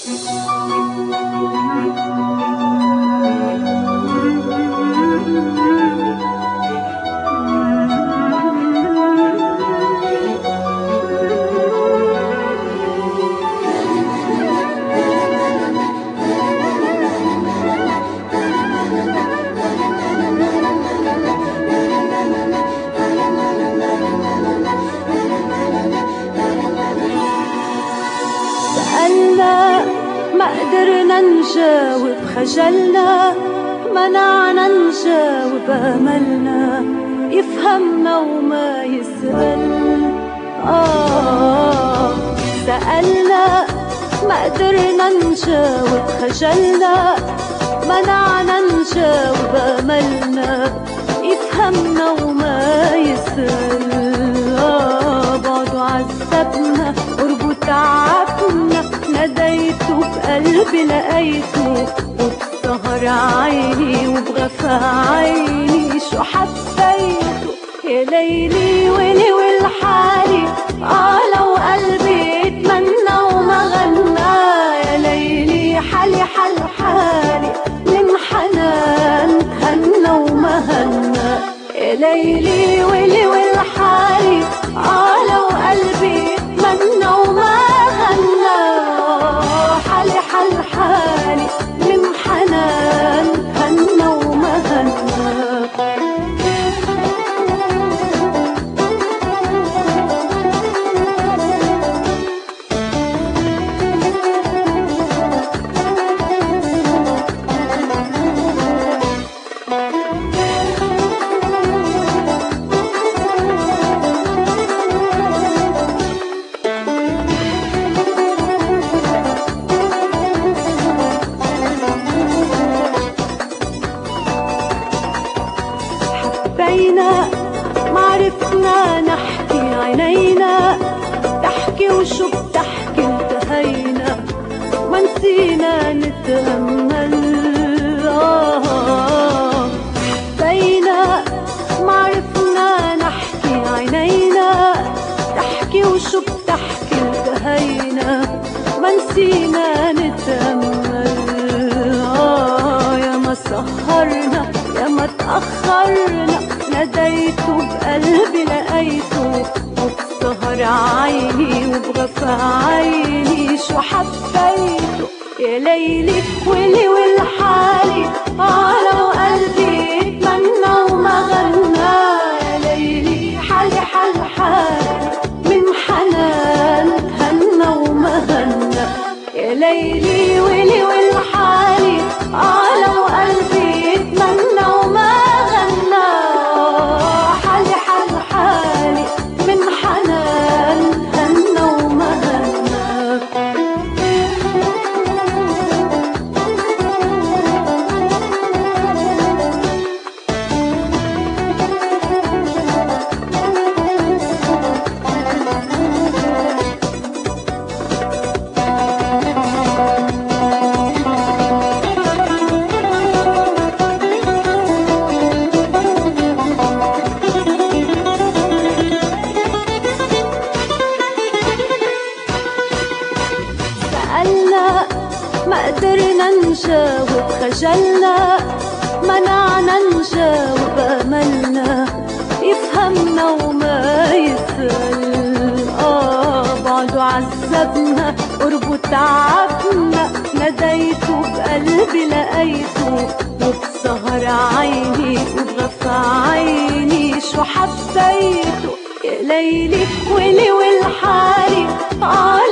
ما قدرنا نجاوب خجلنا، منعنا نجاوب أملنا يفهمنا وما يسأل. سألنا ما قدرنا نجاوب خجلنا، منعنا نجاوب أملنا يفهمنا وما يسأل. بعده عذبنا قربه تعبنا، ناديته بقلبي لقيته، وبسهر عيني وبغفى عيني شو حبيته. يا ليلي ولي والحالي لو قلبي اتمنى وما غنى. يا ليلي حالي حال حالي من حنان تهنى وما هنى. يا ليلي ولي والحالي لو قلبي اتمنى وما غنى. حالي حال حالي من حنان هنى وما هنى. معرفنا نحكي عينينا تحكي وشو بتحكي انتهينا، ما نسينا نتأمل. حبينا معرفنا نحكي عينينا تحكي وشو بتحكي انتهينا، ما نسينا نتأمل. يا ما سهرنا يا ما تأخرنا، ناديته بقلبي لقيته، وبسهر عيني وبغفى عيني شو حبيته. يا ليلي ولي والحالي لو قلبي اتمنى وما غنى. يا ليلي حالي حال حالي من حنان تهنى وما هنى. يا ليلي ولي والحالي لو قلبي اتمنى وما غنى. حالي حال حالي من حنان هنى وما هنى. ما قدرنا نجاوب خجلنا، منعنا نجاوب أملنا يفهمنا وما يسأل. بعده عذبنا قربه تعبنا، ناديته بقلبي لقيته، وبسهر عيني وبغفى عيني شو حبيته. يا ليلي ولي والحالي